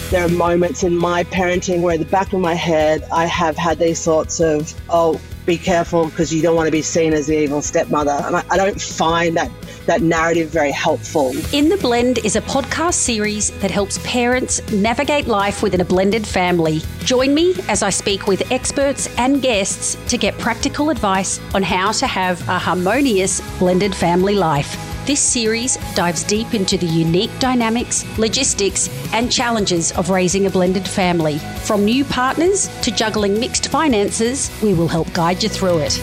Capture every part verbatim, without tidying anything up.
There are moments in my parenting where in the back of my head, I have had these thoughts of, oh, be careful because you don't want to be seen as the evil stepmother. And I, I don't find that, that narrative very helpful. In the Blend is a podcast series that helps parents navigate life within a blended family. Join me as I speak with experts and guests to get practical advice on how to have a harmonious blended family life. This series dives deep into the unique dynamics, logistics, and challenges of raising a blended family. From new partners to juggling mixed finances, we will help guide you through it.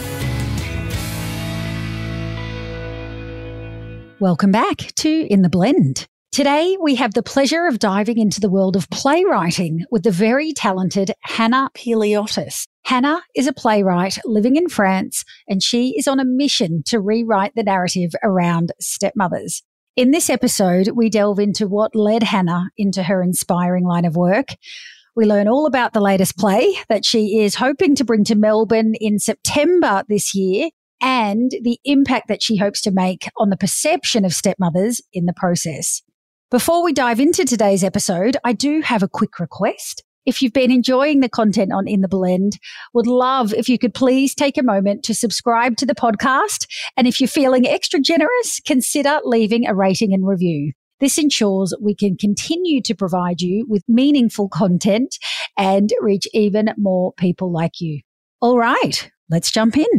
Welcome back to In the Blend. Today, we have the pleasure of diving into the world of playwriting with the very talented Hannah Peliotis. Hannah is a playwright living in France, and she is on a mission to rewrite the narrative around stepmothers. In this episode, we delve into what led Hannah into her inspiring line of work. We learn all about the latest play that she is hoping to bring to Melbourne in September this year, and the impact that she hopes to make on the perception of stepmothers in the process. Before we dive into today's episode, I do have a quick request. If you've been enjoying the content on In the Blend, would love if you could please take a moment to subscribe to the podcast. And if you're feeling extra generous, consider leaving a rating and review. This ensures we can continue to provide you with meaningful content and reach even more people like you. All right, let's jump in.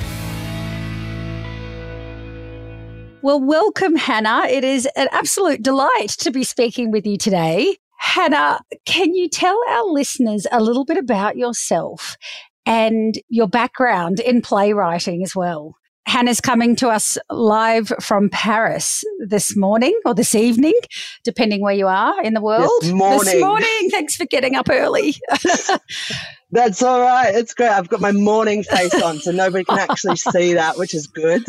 Well, welcome, Hannah. It is an absolute delight to be speaking with you today. Hannah, can you tell our listeners a little bit about yourself and your background in playwriting as well? Hannah's coming to us live from Paris this morning or this evening, depending where you are in the world. This morning. This morning. Thanks for getting up early. That's all right. It's great. I've got my morning face on, so nobody can actually see that, which is good.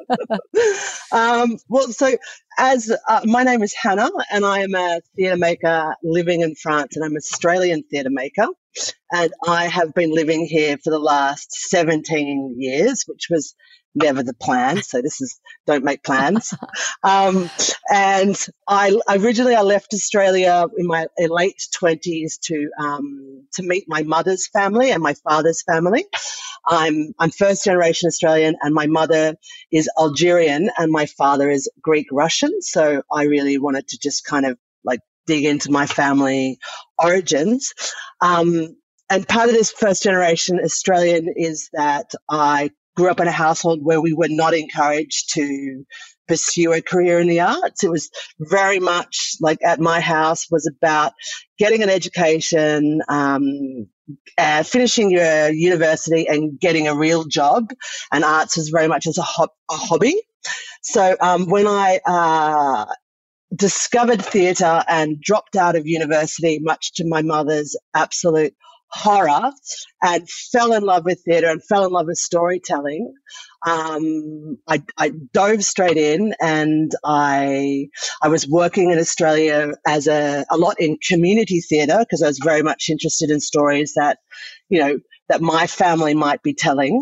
um, well, so as uh, my name is Hannah, and I am a theatre maker living in France, and I'm an Australian theatre maker. And I have been living here for the last seventeen years, which was never the plan. So this is don't make plans. Um, and I originally I left Australia in my late twenties to um, to meet my mother's family and my father's family. I'm I'm first generation Australian, and my mother is Algerian, and my father is Greek Russian. So I really wanted to just kind of like dig into my family origins. Um, and part of this first generation Australian is that I grew up in a household where we were not encouraged to pursue a career in the arts. It was very much like at my house was about getting an education, um, uh, finishing your university and getting a real job. And arts was very much as a, ho- a hobby. So um, when I uh, discovered theatre and dropped out of university, much to my mother's absolute horror, and fell in love with theatre and fell in love with storytelling. Um, I, I dove straight in, and I I was working in Australia as a, a lot in community theatre because I was very much interested in stories that, you know, that my family might be telling.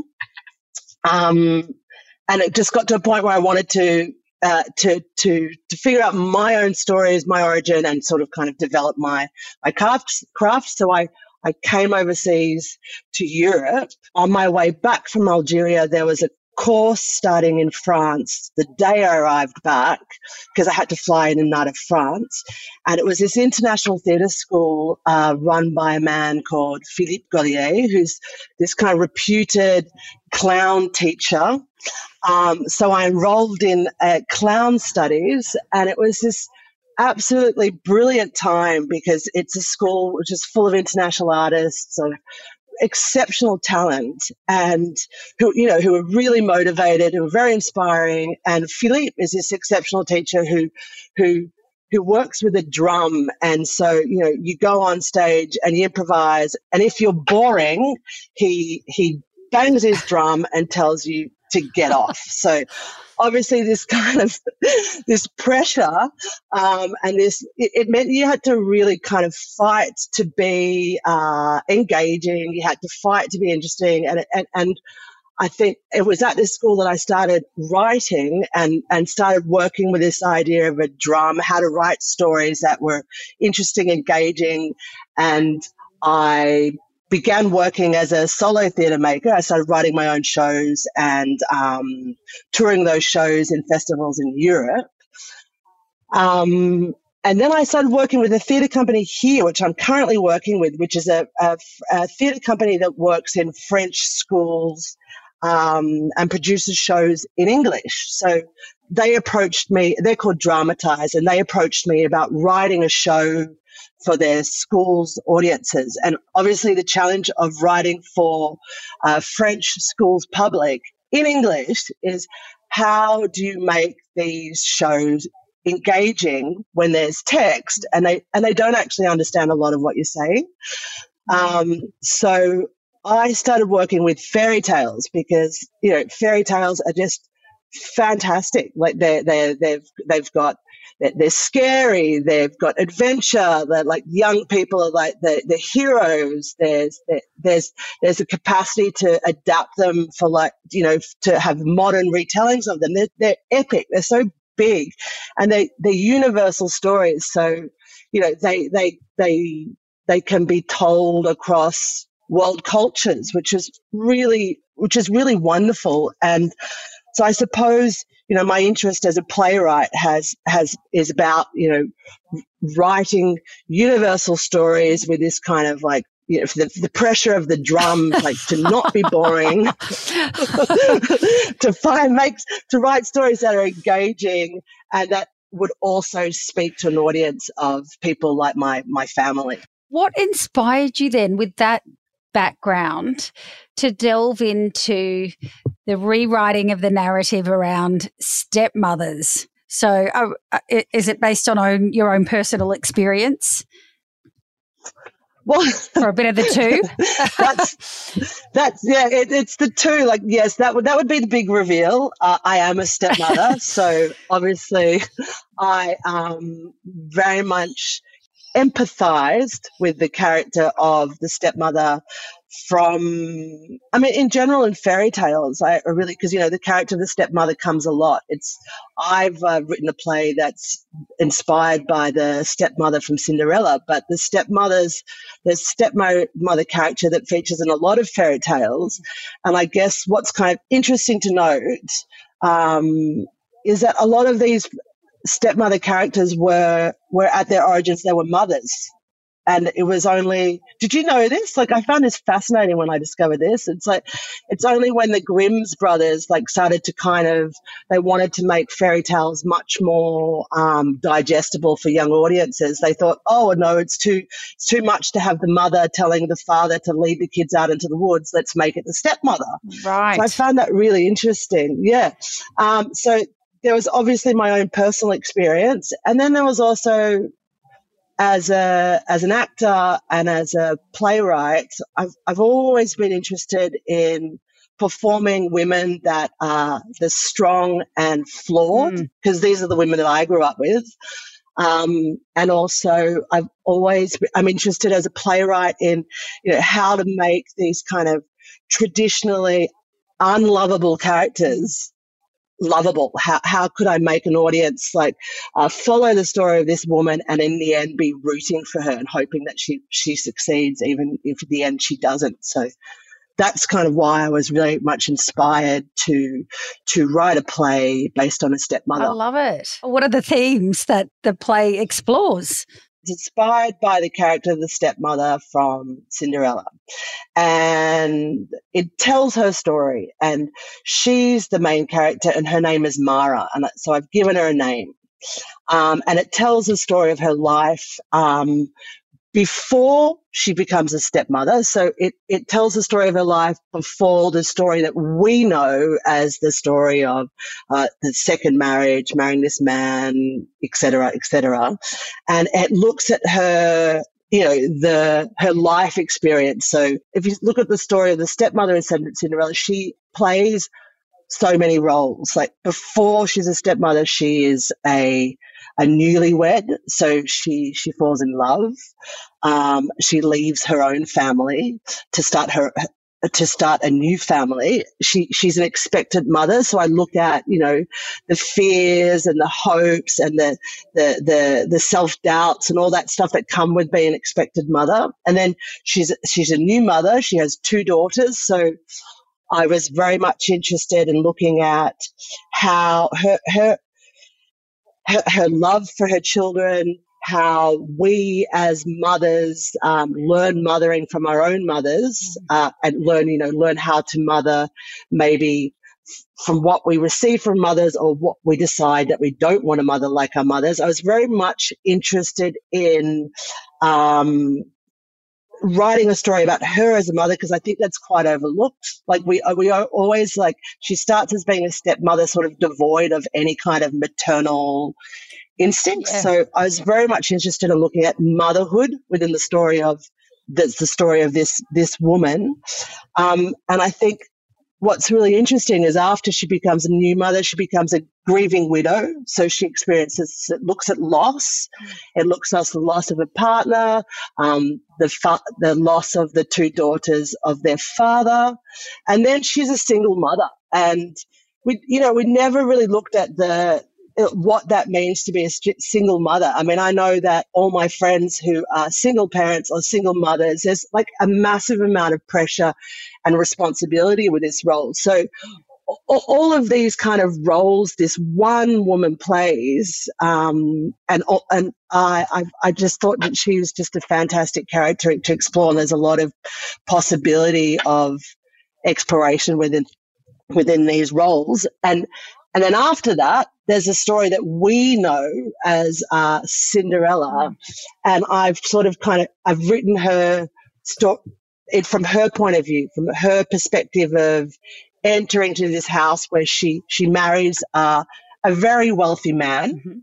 Um, and it just got to a point where I wanted to Uh, to to to figure out my own stories, my origin, and sort of kind of develop my my craft. craft. So I I came overseas to Europe. On my way back from Algeria, there was a course starting in France the day I arrived back because I had to fly in and out of France. And it was this international theatre school uh, run by a man called Philippe Gaulier, who's this kind of reputed clown teacher. Um, so I enrolled in uh, clown studies, and it was this absolutely brilliant time because it's a school which is full of international artists of exceptional talent and who, you know, who are really motivated, who are very inspiring. And Philippe is this exceptional teacher who, who, who works with a drum. And so, you know, you go on stage and you improvise. And if you're boring, he, he bangs his drum and tells you to get off. So obviously this kind of this pressure um, and this it, it meant you had to really kind of fight to be uh, engaging. You had to fight to be interesting, and and, and I think it was at this school that I started writing and, and started working with this idea of a drum, how to write stories that were interesting, engaging. And I began working as a solo theatre maker. I started writing my own shows and um, touring those shows in festivals in Europe. Um, and then I started working with a theatre company here, which I'm currently working with, which is a, a, a theatre company that works in French schools um, and produces shows in English. So they approached me, they're called Dramatize, and they approached me about writing a show for their schools' audiences. And obviously the challenge of writing for uh, French schools public in English is how do you make these shows engaging when there's text and they and they don't actually understand a lot of what you're saying. Um, so I started working with fairy tales because, you know, fairy tales are just fantastic. Like they they they've they've got they're scary. They've got adventure. They're like young people are like the the heroes. There's there's there's a capacity to adapt them for like you know to have modern retellings of them. They're they're epic. They're so big, and they they're universal stories. So you know they they they they can be told across world cultures, which is really which is really wonderful. And so I suppose, you know, my interest as a playwright has has is about, you know, writing universal stories with this kind of like, you know, the, the pressure of the drum, like to not be boring, to find makes to write stories that are engaging and that would also speak to an audience of people like my my family. What inspired you then with that background to delve into the rewriting of the narrative around stepmothers? So uh, is it based on own, your own personal experience? Well, or a bit of the two? that's, that's yeah, it, it's the two. Like, yes, that would, that would be the big reveal. Uh, I am a stepmother. So obviously I um, very much empathized with the character of the stepmother from, I mean, in general in fairy tales, I really, because, you know, the character of the stepmother comes a lot. It's, I've uh, written a play that's inspired by the stepmother from Cinderella, but the stepmother's, the stepmother character that features in a lot of fairy tales. And I guess what's kind of interesting to note um, is that a lot of these stepmother characters were were at their origins, they were mothers. And it was only, did you know this? Like, I found this fascinating when I discovered this. It's like, it's only when the Grimm's brothers like started to kind of, they wanted to make fairy tales much more um, digestible for young audiences. They thought, oh no, it's too, it's too much to have the mother telling the father to lead the kids out into the woods. Let's make it the stepmother. Right. So I found that really interesting. Yeah. Um, so there was obviously my own personal experience, and then there was also, as a as an actor and as a playwright, I've I've always been interested in performing women that are the strong and flawed, because mm. these are the women that I grew up with. Um, and also, I've always I'm interested as a playwright in, you know, how to make these kind of traditionally unlovable characters lovable. How how could I make an audience like uh, follow the story of this woman and in the end be rooting for her and hoping that she she succeeds, even if at the end she doesn't. So that's kind of why I was really much inspired to to write a play based on a stepmother. I love it. What are the themes that the play explores? It's inspired by the character of the stepmother from Cinderella, and it tells her story, and she's the main character and her name is Mara, and so I've given her a name, um, and it tells the story of her life um, before she becomes a stepmother. So it, it tells the story of her life before the story that we know as the story of uh, the second marriage, marrying this man, et cetera, et cetera. And it looks at her, you know, the her life experience. So if you look at the story of the stepmother in Cinderella, she plays so many roles. Like before she's a stepmother, she is a a newlywed, so she she falls in love. Um, she leaves her own family to start her to start a new family. She she's an expected mother, so I look at, you know, the fears and the hopes and the the the, the self doubts and all that stuff that come with being an expected mother. And then she's she's a new mother. She has two daughters, so I was very much interested in looking at how her her her, her love for her children, how we as mothers um, learn mothering from our own mothers uh, and learn, you know, learn how to mother maybe from what we receive from mothers or what we decide that we don't want to mother like our mothers. I was very much interested in um, writing a story about her as a mother because I think that's quite overlooked. Like we we are always like, she starts as being a stepmother sort of devoid of any kind of maternal instincts. Yeah. So I was very much interested in looking at motherhood within the story of that's the story of this this woman. Um, and I think what's really interesting is after she becomes a new mother, she becomes a grieving widow. So she experiences, it looks at loss. It looks at the loss of a partner, um, the fa- the loss of the two daughters of their father. And then she's a single mother. And we, you know, we never really looked at the what that means to be a single mother. I mean, I know that all my friends who are single parents or single mothers, there's like a massive amount of pressure and responsibility with this role. So all of these kind of roles this one woman plays, um, and and I, I I just thought that she was just a fantastic character to explore. And there's a lot of possibility of exploration within within these roles. And And then after that, there's a story that we know as uh, Cinderella, and I've sort of kind of I've written her story it from her point of view, from her perspective of entering to this house where she she marries uh, a very wealthy man. Mm-hmm.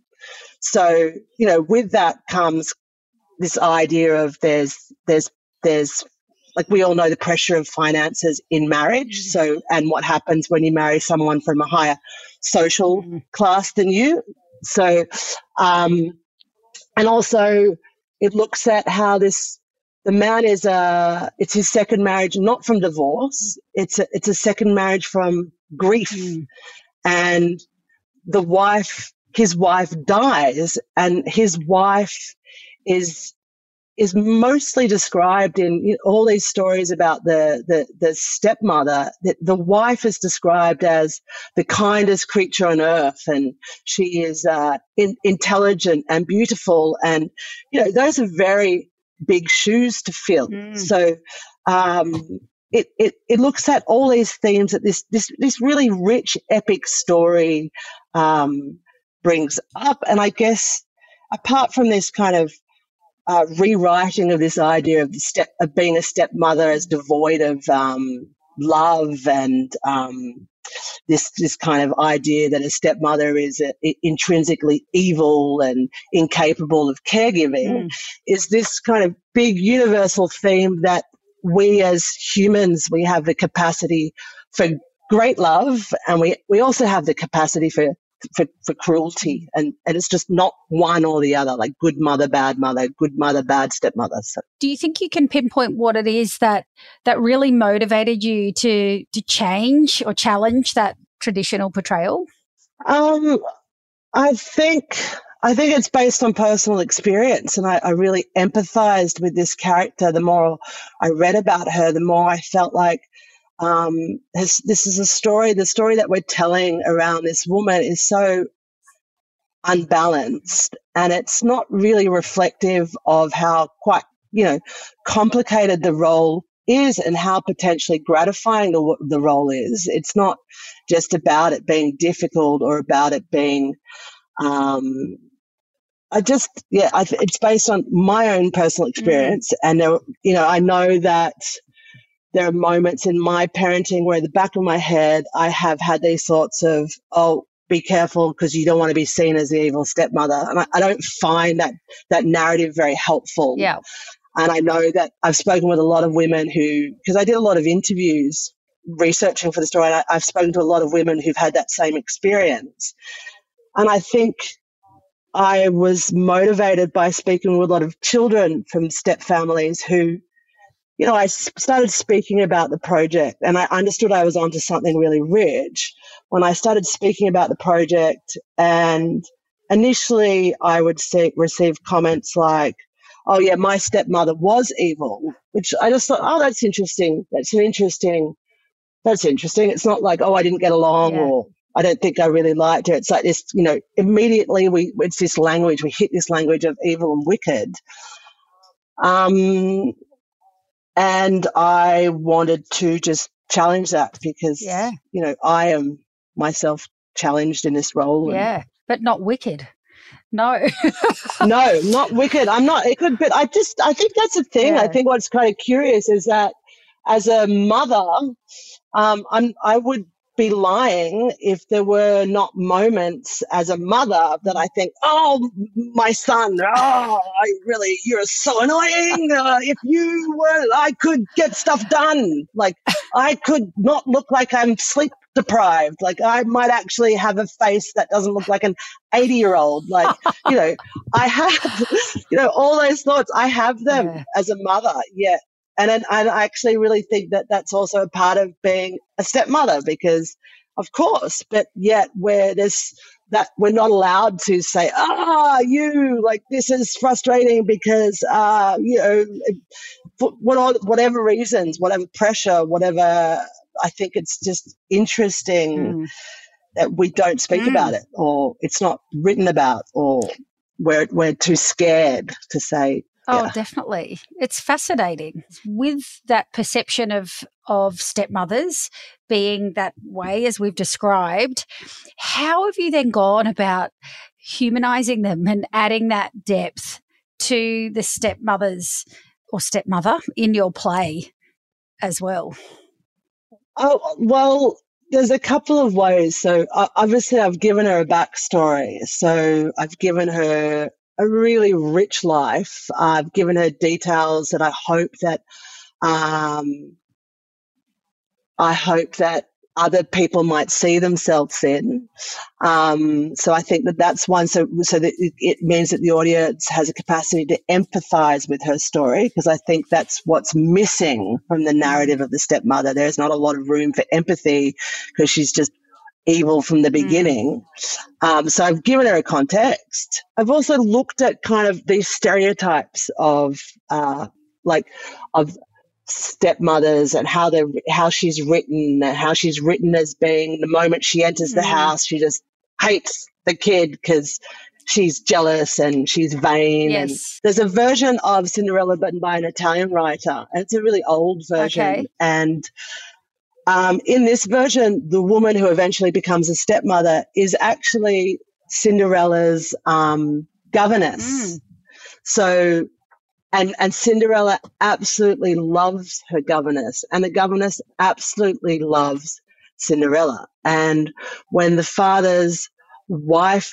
So you know, with that comes this idea of there's there's there's like we all know the pressure of finances in marriage. So, and what happens when you marry someone from a higher social class than you. So, um, and also it looks at how this, the man is a, it's his second marriage, not from divorce. It's a, it's a second marriage from grief. Mm. And the wife, his wife dies, and his wife is, is mostly described in you know, all these stories about the, the, the stepmother. The, the wife is described as the kindest creature on earth, and she is uh, in, intelligent and beautiful. And, you know, those are very big shoes to fill. Mm. So um, it, it, it looks at all these themes that this, this, this really rich, epic story um, brings up. And I guess apart from this kind of Uh, rewriting of this idea of the step of being a stepmother as devoid of um, love and um, this this kind of idea that a stepmother is a, a, intrinsically evil and incapable of caregiving, mm. is this kind of big universal theme that we as humans, we have the capacity for great love, and we, we also have the capacity for For, for cruelty, and, and it's just not one or the other, like good mother, bad mother, good mother, bad stepmother. So. Do you think you can pinpoint what it is that that really motivated you to to change or challenge that traditional portrayal? Um, I think I think it's based on personal experience, and I, I really empathized with this character. The more I read about her, the more I felt like Um, this, this is a story, the story that we're telling around this woman is so unbalanced, and it's not really reflective of how quite, you know, complicated the role is and how potentially gratifying the, the role is. It's not just about it being difficult or about it being, um, I just, yeah, I, it's based on my own personal experience. Mm. And, there, you know, I know that there are moments in my parenting where at the back of my head, I have had these thoughts of, oh, be careful because you don't want to be seen as the evil stepmother. And I, I don't find that, that narrative very helpful. Yeah. And I know that I've spoken with a lot of women who, because I did a lot of interviews researching for the story, and I, I've spoken to a lot of women who've had that same experience. And I think I was motivated by speaking with a lot of children from step families who you know, I started speaking about the project, and I understood I was onto something really rich when I started speaking about the project. And initially I would see, receive comments like, oh yeah, my stepmother was evil, which I just thought, oh, that's interesting. That's an interesting, that's interesting. It's not like, oh, I didn't get along, Yeah. or I don't think I really liked her. It's like this, you know, immediately we, it's this language, we hit this language of evil and wicked. Um, And I wanted to just challenge that because, Yeah. you know, I am myself challenged in this role. and- Yeah, but not wicked. No. No, not wicked. I'm not, it could, but I just, I think that's the thing. I Yeah. think what's kind of curious is that as a mother, um, I'm, I would be lying if there were not moments as a mother that I think, oh, my son, oh, I really, you're so annoying. Uh, if you were, I could get stuff done. Like, I could not look like I'm sleep deprived. Like, I might actually have a face that doesn't look like an eighty year old. Like, you know, I have, you know, all those thoughts. I have them Yeah. as a mother. Yeah. And, and I actually really think that that's also a part of being a stepmother, because of course, but yet where there's that we're not allowed to say, ah, you, like, this is frustrating because, uh, you know, for what- whatever reasons, whatever pressure, whatever, I think it's just interesting Mm. that we don't speak Mm. about it, or it's not written about, or we're, we're too scared to say. Oh, Yeah. definitely. It's fascinating with that perception of of stepmothers being that way as we've described. How have you then gone about humanizing them and adding that depth to the stepmothers or stepmother in your play as well? Oh, well, there's a couple of ways. So uh, obviously I've given her a backstory. So I've given her a really rich life. I've given her details that I hope that um, I hope that other people might see themselves in. Um, so I think that that's one. So, so that it, it means that the audience has a capacity to empathize with her story, because I think that's what's missing from the narrative of the stepmother. There's not a lot of room for empathy because she's just evil from the beginning. Mm. Um, so I've given her a context. I've also looked at kind of these stereotypes of uh, like of stepmothers and how they how she's written and how she's written as being the moment she enters the mm. house, she just hates the kid because she's jealous and she's vain. Yes. And there's a version of Cinderella written by an Italian writer, and it's a really old version. Okay. And Um, in this version, the woman who eventually becomes a stepmother is actually Cinderella's um, governess. Mm. So, and, and Cinderella absolutely loves her governess, and the governess absolutely loves Cinderella. And when the father's wife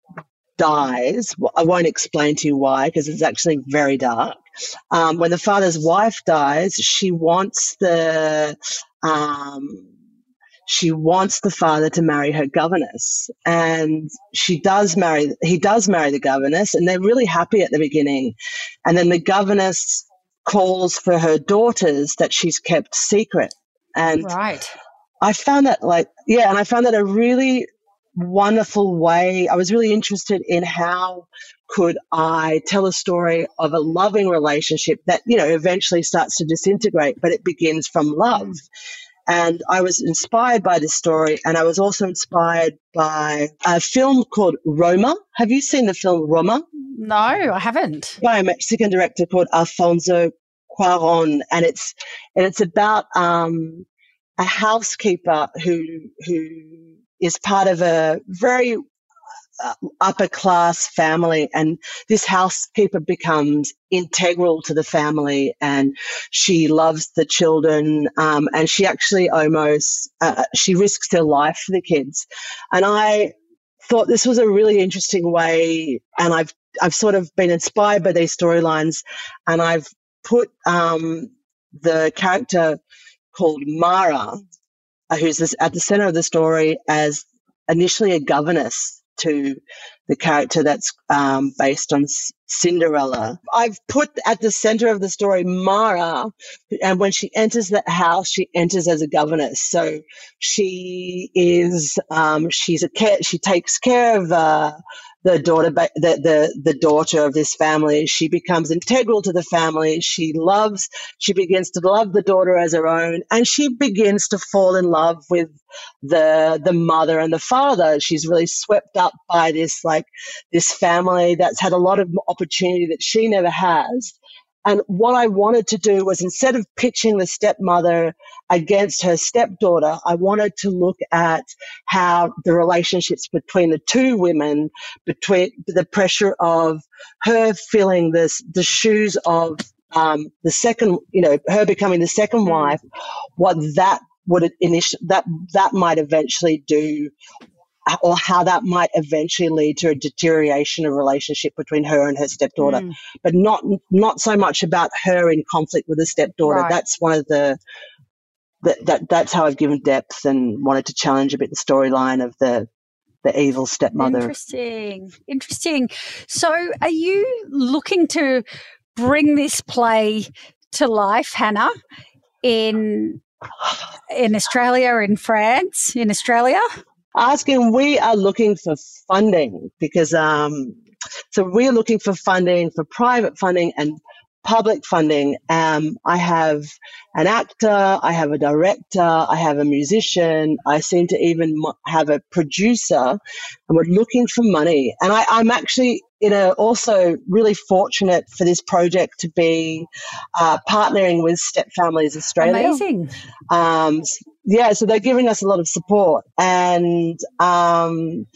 dies, I won't explain to you why, because it's actually very dark. Um, when the father's wife dies, she wants the um, she wants the father to marry her governess, and she does marry. He does marry the governess, and they're really happy at the beginning. And then the governess calls for her daughters that she's kept secret. And right. I found that like yeah, and I found that a really wonderful way. I was really interested in how could I tell a story of a loving relationship that, you know, eventually starts to disintegrate, but it begins from love. Mm. And I was inspired by this story, and I was also inspired by a film called Roma. Have you seen the film Roma? No, I haven't. By a Mexican director called Alfonso Cuarón, and it's and it's about um, a housekeeper who who is part of a very uh, upper class family, and this housekeeper becomes integral to the family, and she loves the children, um, and she actually almost uh, she risks her life for the kids. And I thought this was a really interesting way, and I've I've sort of been inspired by these storylines, and I've put um, the character called Mara, who's this, at the center of the story, as initially a governess to the character that's um, based on C- Cinderella. I've put at the center of the story Mara, and when she enters that house, she enters as a governess. So she is, um, she's a care, she takes care of uh, the daughter, the, the the daughter of this family. She becomes integral to the family. She loves, she begins to love the daughter as her own, and she begins to fall in love with the the mother and the father. She's really swept up by this, like this family that's had a lot of opportunity that she never has. And what I wanted to do was, instead of pitching the stepmother against her stepdaughter, I wanted to look at how the relationships between the two women, between the pressure of her filling this, the shoes of um, the second, you know, her becoming the second wife, what that would initially, that, that might eventually do, or how that might eventually lead to a deterioration of relationship between her and her stepdaughter, mm. but not not so much about her in conflict with the stepdaughter. Right. That's one of the that, that that's how I've given depth and wanted to challenge a bit the storyline of the the evil stepmother. Interesting, interesting. So, are you looking to bring this play to life, Hannah, in in Australia, in France, in Australia? Asking, we are looking for funding because, um, so we're looking for funding, for private funding and public funding. Um, I have an actor, I have a director, I have a musician, I seem to even have a producer, and we're looking for money. And I, I'm actually in a, also really fortunate for this project to be uh, partnering with Step Families Australia. Amazing. Um, yeah, so they're giving us a lot of support. And um,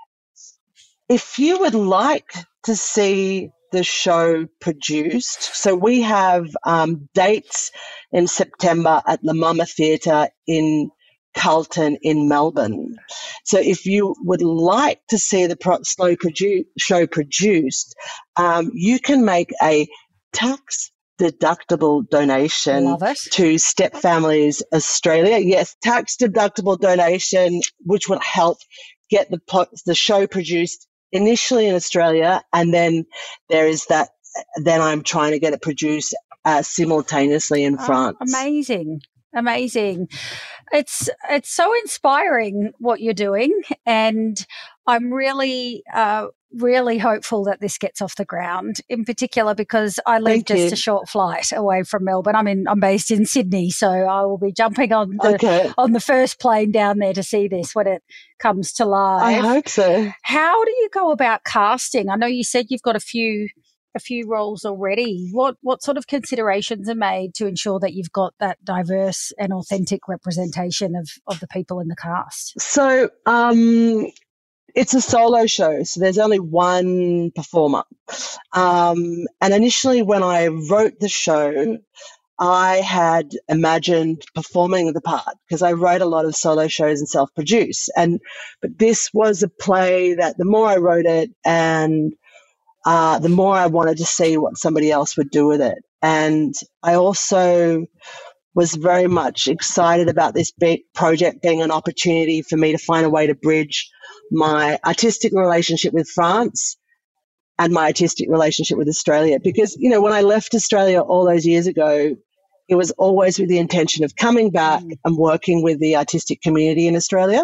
if you would like to see the show produced, so we have um, dates in September at La Mama Theatre in Carlton in Melbourne. So if you would like to see the pro- slow produ- show produced, um, you can make a tax deductible donation to Step Families Australia. Yes, tax deductible donation, which will help get the po- the show produced initially in Australia, and then there is that. Then I'm trying to get it produced uh, simultaneously in oh, France. Amazing. Amazing. It's it's so inspiring what you're doing, and I'm really uh, really hopeful that this gets off the ground. In particular, because I live Thank just you. a short flight away from Melbourne. I'm in I'm based in Sydney, so I will be jumping on the okay. on the first plane down there to see this when it comes to life. I hope so. How do you go about casting? I know you said you've got a few. a few roles already. What what sort of considerations are made to ensure that you've got that diverse and authentic representation of, of the people in the cast? So um, it's a solo show, so there's only one performer. Um, and initially when I wrote the show, I had imagined performing the part because I wrote a lot of solo shows and self-produce. And but this was a play that the more I wrote it and Uh, the more I wanted to see what somebody else would do with it. And I also was very much excited about this big project being an opportunity for me to find a way to bridge my artistic relationship with France and my artistic relationship with Australia. Because, you know, when I left Australia all those years ago, it was always with the intention of coming back mm. and working with the artistic community in Australia.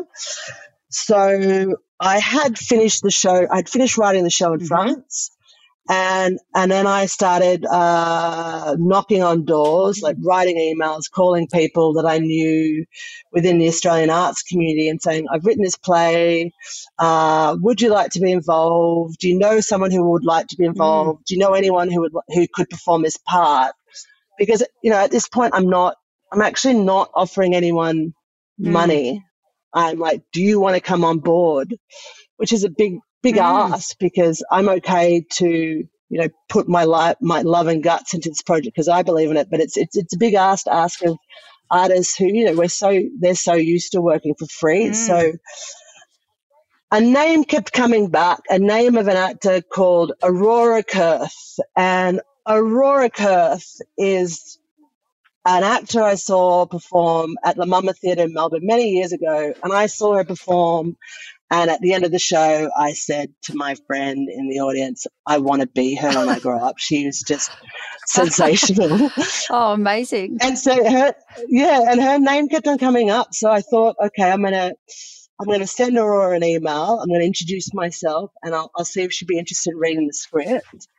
So I had finished the show. I'd finished writing the show in mm-hmm. France, and and then I started uh, knocking on doors, like writing emails, calling people that I knew within the Australian arts community and saying, I've written this play. Uh, would you like to be involved? Do you know someone who would like to be involved? Mm. Do you know anyone who would who could perform this part? Because, you know, at this point, I'm not, I'm actually not offering anyone mm. money. I'm like, do you want to come on board? Which is a big, big mm. ask, because I'm okay to, you know, put my life, my love and guts into this project because I believe in it. But it's it's it's a big ask to ask of artists who, you know, we're so they're so used to working for free. Mm. So a name kept coming back, a name of an actor called Aurora Kurth, and Aurora Kurth is an actor I saw perform at La Mama Theatre in Melbourne many years ago, and I saw her perform And at the end of the show, I said to my friend in the audience, I want to be her when I grow up. She was just sensational. Oh, amazing. And so her, yeah, and her name kept on coming up. So I thought, okay, I'm going to, I'm going to send Aurora an email. I'm going to introduce myself and I'll, I'll see if she'd be interested in reading the script.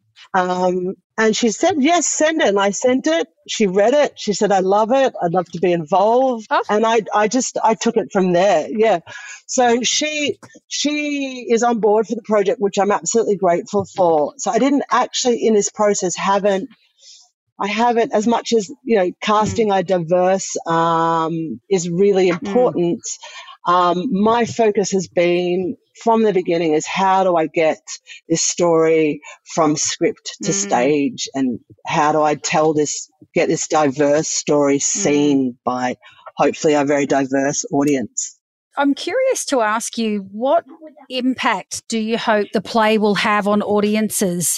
Um, and she said, yes, send it. And I sent it. She read it. She said, I love it. I'd love to be involved. Oh. And I, I just, I took it from there. Yeah. So she, she is on board for the project, which I'm absolutely grateful for. So I didn't actually in this process haven't, I haven't as much as, you know, casting mm. a diverse, um, is really important. Mm. Um, my focus has been from the beginning is how do I get this story from script to mm. stage, and how do I tell this, get this diverse story seen mm. by hopefully a very diverse audience. I'm curious to ask you, what impact do you hope the play will have on audiences,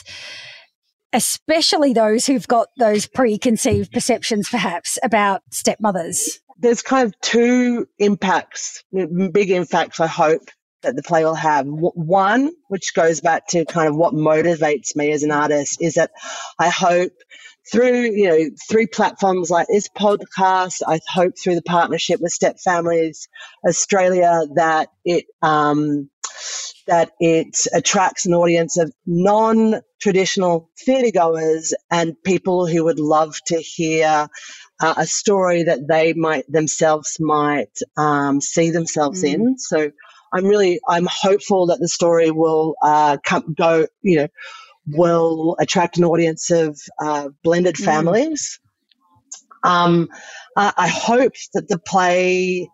especially those who've got those preconceived perceptions perhaps about stepmothers? There's kind of two impacts, big impacts I hope that the play will have. One, which goes back to kind of what motivates me as an artist, is that I hope through, you know, through platforms like this podcast, I hope through the partnership with Step Families Australia that it um, that it attracts an audience of non-traditional theatregoers and people who would love to hear uh, a story that they might themselves might um, see themselves mm. in. So I'm really, I'm hopeful that the story will uh, come, go, you know, will attract an audience of uh, blended families. Mm. Um, I, I hope that the play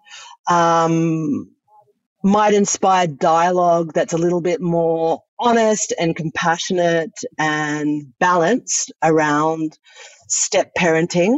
um, might inspire dialogue that's a little bit more honest and compassionate and balanced around step parenting.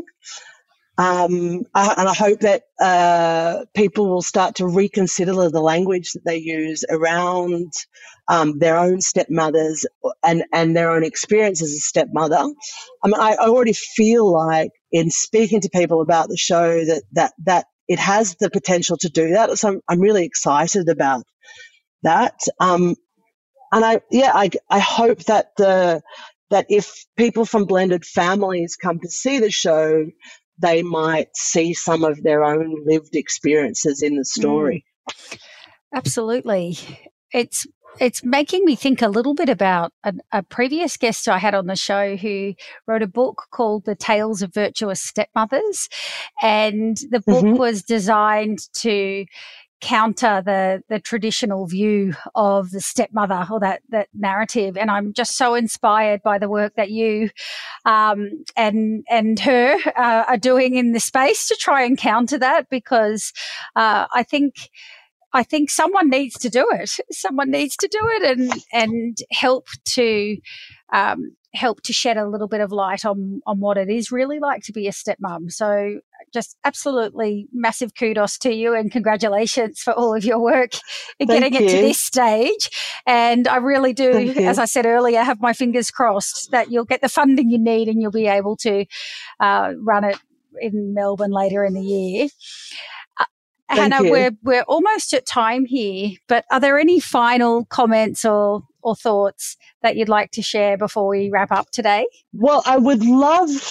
Um, I, and I hope that uh, people will start to reconsider the language that they use around um, their own stepmothers and, and their own experience as a stepmother. I mean, I already feel like in speaking to people about the show that that, that it has the potential to do that. So I'm, I'm really excited about that. Um, and I, yeah, I, I hope that the that if people from blended families come to see the show, they might see some of their own lived experiences in the story. Mm. Absolutely. It's it's making me think a little bit about a, a previous guest I had on the show who wrote a book called The Tales of Virtuous Stepmothers. And the book mm-hmm. was designed to counter the the traditional view of the stepmother or that that narrative, and I'm just so inspired by the work that you um, and and her uh, are doing in the space to try and counter that, because uh, I think I think someone needs to do it. Someone needs to do it and and help to um, help to shed a little bit of light on on what it is really like to be a stepmom. So just absolutely massive kudos to you and congratulations for all of your work in Thank getting you. it to this stage. And I really do, as I said earlier, have my fingers crossed that you'll get the funding you need and you'll be able to uh, run it in Melbourne later in the year. Uh, Hannah, you. we're we're almost at time here, but are there any final comments or or thoughts that you'd like to share before we wrap up today? Well, I would love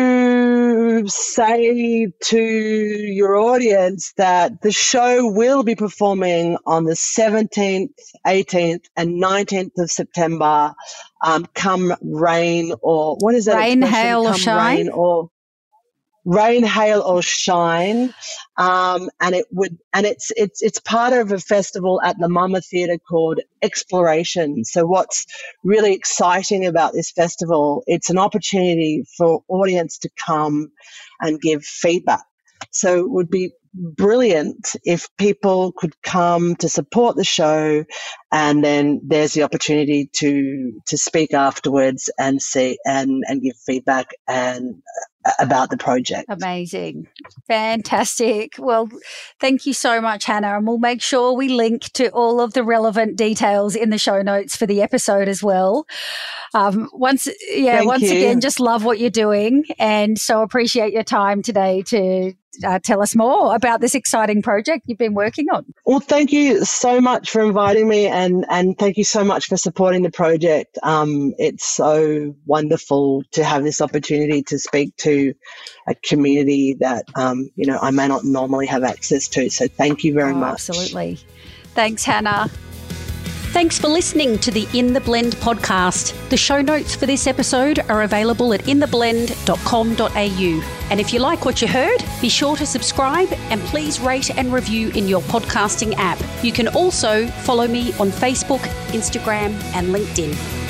to say to your audience that the show will be performing on the seventeenth, eighteenth and nineteenth of September, um, come rain or what is that? Rain, expression? hail come or shine? Rain or rain, hail or shine. Um, and it would, and it's, it's, it's part of a festival at the Mama Theatre called Exploration. So what's really exciting about this festival, it's an opportunity for audience to come and give feedback. So it would be brilliant if people could come to support the show And then there's the opportunity to to speak afterwards and see and, and give feedback and uh, about the project. Amazing. Fantastic. Well, thank you so much, Hannah. And we'll make sure we link to all of the relevant details in the show notes for the episode as well. Um, once, yeah, Thank once you. again, just love what you're doing. And so appreciate your time today to Uh, tell us more about this exciting project you've been working on. Well, thank you so much for inviting me, and, and thank you so much for supporting the project. Um, it's so wonderful to have this opportunity to speak to a community that, um, you know, I may not normally have access to. So thank you very oh, much. Absolutely. Thanks, Hannah. Thanks for listening to the In the Blend podcast. The show notes for this episode are available at in the blend dot com dot a u. And if you like what you heard, be sure to subscribe and please rate and review in your podcasting app. You can also follow me on Facebook, Instagram, and LinkedIn.